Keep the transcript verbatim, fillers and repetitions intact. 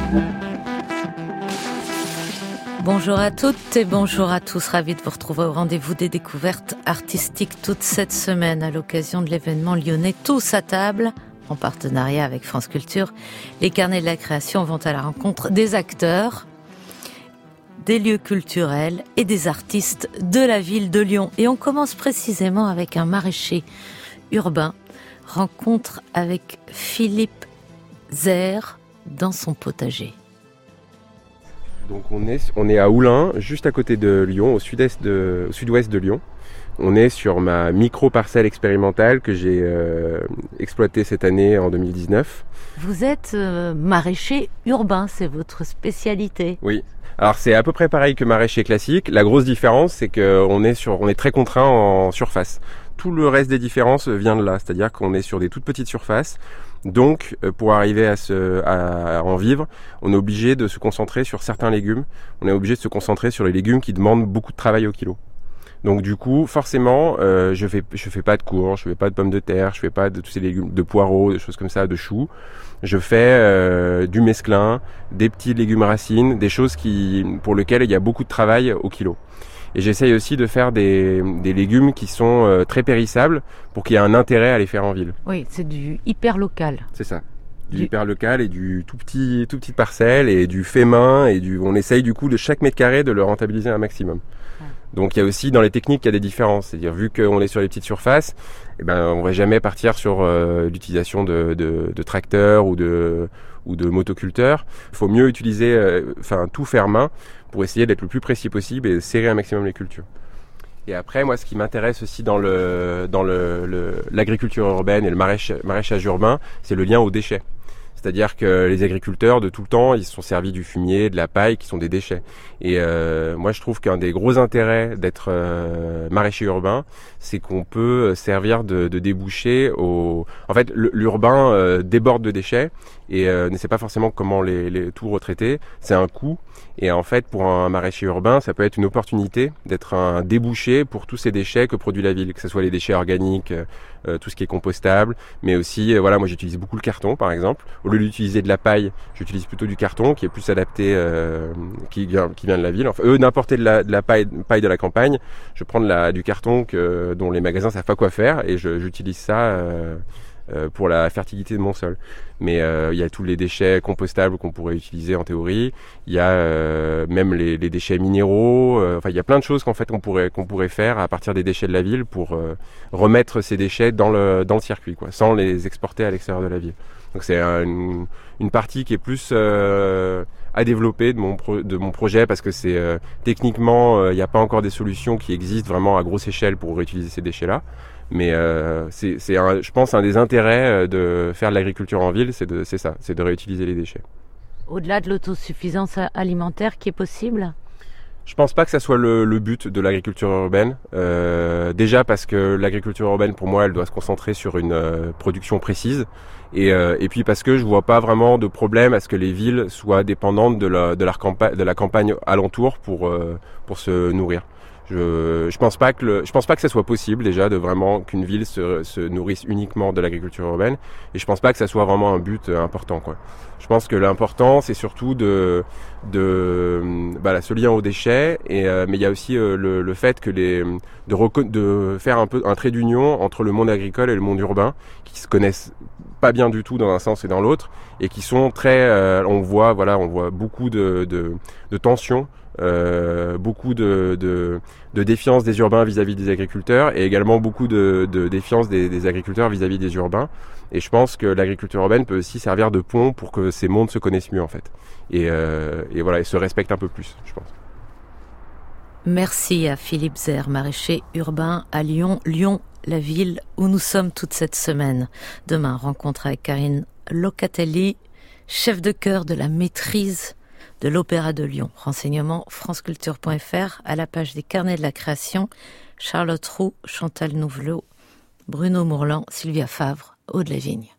Bonjour à toutes et bonjour à tous, ravi de vous retrouver au rendez-vous des découvertes artistiques toute cette semaine à l'occasion de l'événement lyonnais Tous à table. En partenariat avec France Culture, les carnets de la création vont à la rencontre des acteurs, des lieux culturels et des artistes de la ville de Lyon. Et on commence précisément avec un maraîcher urbain, rencontre avec Philippe Zer dans son potager. Donc on est, on est à Oulin, juste à côté de Lyon, au sud-est de, au sud-ouest de Lyon. On est sur ma micro-parcelle expérimentale que j'ai euh, exploitée cette année en deux mille dix-neuf. Vous êtes euh, maraîcher urbain, c'est votre spécialité. Oui. Alors c'est à peu près pareil que maraîcher classique. La grosse différence, c'est qu'on est sur, on est très contraint en surface. Tout le reste des différences vient de là, c'est-à-dire qu'on est sur des toutes petites surfaces. Donc, pour arriver à, se, à en vivre, on est obligé de se concentrer sur certains légumes. On est obligé de se concentrer sur les légumes qui demandent beaucoup de travail au kilo. Donc du coup, forcément, euh, je fais je fais pas de courges, je fais pas de pommes de terre, je fais pas de tous ces légumes, de poireaux, des choses comme ça, de choux. Je fais euh, du mesclin, des petits légumes racines, des choses qui pour lesquelles il y a beaucoup de travail au kilo. Et j'essaye aussi de faire des, des légumes qui sont euh, très périssables pour qu'il y ait un intérêt à les faire en ville. Oui, c'est du hyper local. C'est ça. Du, du hyper local et du tout petit, tout petite parcelle et du fait main et du, on essaye du coup de chaque mètre carré de le rentabiliser un maximum. Ouais. Donc il y a aussi dans les techniques il y a des différences. C'est-à-dire vu qu'on est sur les petites surfaces, eh ben on va jamais partir sur euh, l'utilisation de, de, de tracteurs ou de ou de motoculteurs. Il faut mieux utiliser, euh, enfin tout faire main pour essayer d'être le plus précis possible et serrer un maximum les cultures. Et après, moi, ce qui m'intéresse aussi dans le dans le, le l'agriculture urbaine et le maraîchage, maraîchage urbain, c'est le lien aux déchets. C'est-à-dire que les agriculteurs, de tout le temps, ils se sont servis du fumier, de la paille, qui sont des déchets. Et euh, moi, je trouve qu'un des gros intérêts d'être euh, maraîcher urbain, c'est qu'on peut servir de, de débouché au... En fait, l'urbain euh, déborde de déchets et euh, ne sait pas forcément comment les, les tout retraiter. C'est un coût. Et en fait, pour un maraîcher urbain, ça peut être une opportunité d'être un débouché pour tous ces déchets que produit la ville, que ce soit les déchets organiques, euh, tout ce qui est compostable, mais aussi, euh, voilà, moi j'utilise beaucoup le carton, par exemple. Au lieu d'utiliser de la paille, j'utilise plutôt du carton qui est plus adapté, euh, qui, vient, qui vient de la ville. Enfin, eux, n'importe de la, de la paille, paille de la campagne, je prends de la, du carton que, dont les magasins savent pas quoi faire et je, j'utilise ça euh, euh, pour la fertilité de mon sol. Mais euh, il y a tous les déchets compostables qu'on pourrait utiliser en théorie. Il y a euh, même les, les déchets minéraux. Euh, enfin, il y a plein de choses qu'en fait qu'on pourrait qu'on pourrait faire à partir des déchets de la ville pour euh, remettre ces déchets dans le dans le circuit, quoi, sans les exporter à l'extérieur de la ville. Donc c'est un, une, une partie qui est plus euh, à développer de mon pro, de mon projet parce que c'est euh, techniquement il euh, n'y a pas encore des solutions qui existent vraiment à grosse échelle pour réutiliser ces déchets-là. Mais euh, c'est, c'est un, je pense un des intérêts de faire de l'agriculture en ville, c'est, de, c'est ça, c'est de réutiliser les déchets. Au-delà de l'autosuffisance alimentaire qui est possible ? Je pense pas que ça soit le, le but de l'agriculture urbaine. Euh, déjà parce que l'agriculture urbaine, pour moi, elle doit se concentrer sur une euh, production précise. Et, euh, et puis parce que je vois pas vraiment de problème à ce que les villes soient dépendantes de la, de la, campa- de la campagne alentour pour, euh, pour se nourrir. Je, je pense pas que le, je pense pas que ça soit possible déjà de vraiment qu'une ville se, se nourrisse uniquement de l'agriculture urbaine et je pense pas que ça soit vraiment un but important, quoi. Je pense que l'important c'est surtout de de bah là, ce lien aux déchets et euh, mais il y a aussi euh, le, le fait que les de, reco- de faire un peu un trait d'union entre le monde agricole et le monde urbain qui se connaissent pas bien du tout dans un sens et dans l'autre et qui sont très euh, on voit voilà on voit beaucoup de de, de tensions. Euh, beaucoup de, de, de défiance des urbains vis-à-vis des agriculteurs et également beaucoup de, de défiance des, des agriculteurs vis-à-vis des urbains. Et je pense que l'agriculture urbaine peut aussi servir de pont pour que ces mondes se connaissent mieux en fait. Et, euh, et voilà, et se respectent un peu plus, je pense. Merci à Philippe Zer, maraîcher urbain à Lyon. Lyon, la ville où nous sommes toute cette semaine. Demain, rencontre avec Karine Locatelli, chef de chœur de la maîtrise de l'Opéra de Lyon. Renseignements franceculture point f r à la page des carnets de la création. Charlotte Roux, Chantal Nouvelot, Bruno Mourlan, Sylvia Favre, Aude Lavigne.